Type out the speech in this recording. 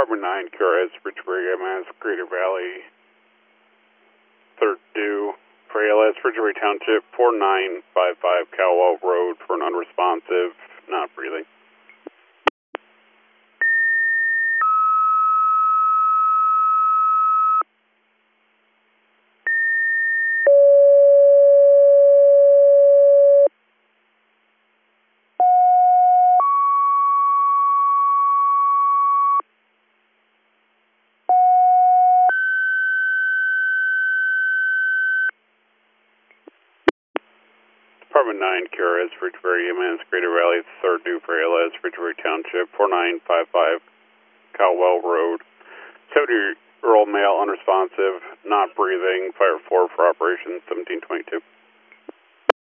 Department 9, QRS, Ridgeway, MS, Greater Valley, 3rd due for ALS, Ridgeway Township, 4955 Cowell Road for an unresponsive, not breathing. Department 9, QRS, Ridgeway, MS, Greater Valley, 3rd due for ALS, Ridgeway Township, 4955 Cowell Road. 70-year-old male, unresponsive, not breathing, fire 4 for operation 1722.